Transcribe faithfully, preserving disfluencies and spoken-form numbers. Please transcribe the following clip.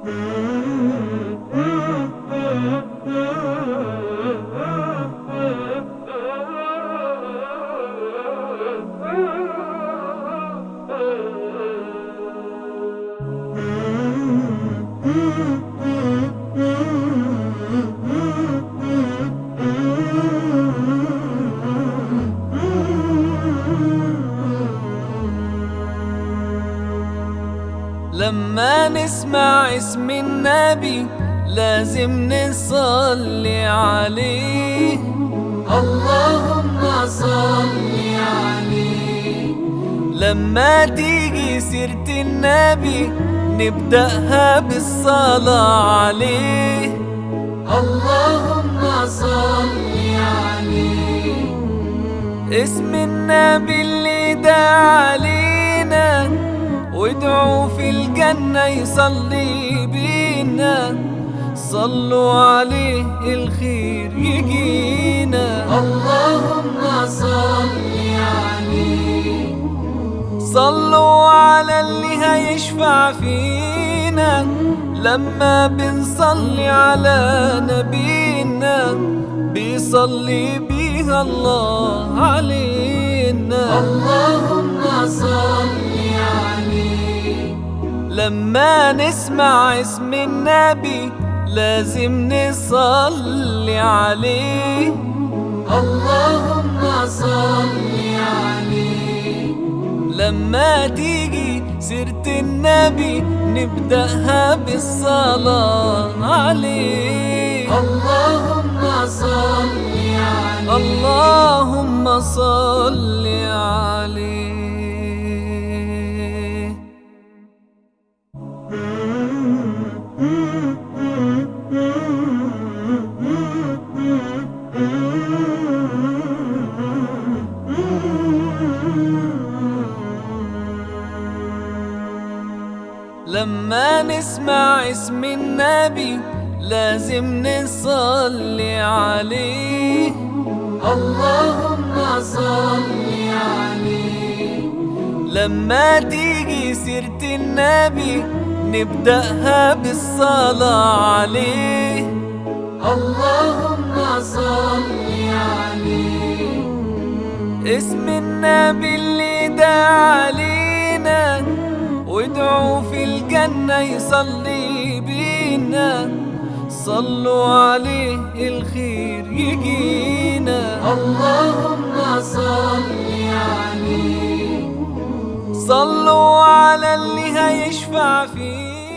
لما نسمع اسم النبي لازم نصلي عليه، اللهم صل عليه. لما تيجي سيرة النبي نبدأها بالصلاة عليه، اللهم صل عليه. اسم النبي اللي دعا علينا وادعوا في الجنة يصلي بينا، صلوا عليه الخير يجينا، اللهم صل عليه. صلوا على اللي هيشفع فينا لما بنصلي على نبينا، بيصلي بيها الله علينا، اللهم صل عليه. لما نسمع اسم النبي لازم نصلي عليه، اللهم صل عليه. لما تيجي سيرة النبي نبدأها بالصلاة عليه، اللهم صل عليه، اللهم صل عليه. لما نسمع اسم النبي لازم نصلي عليه، اللهم صل عليه. لما تيجي سيرة النبي نبدأها بالصلاة عليه، اللهم صل عليه. اسم النبي اللي دعا علينا وادعوا في الجنة يصلي بينا، صلوا عليه الخير يجينا، اللهم صل عليه. صلوا على اللي هيشفع فينا.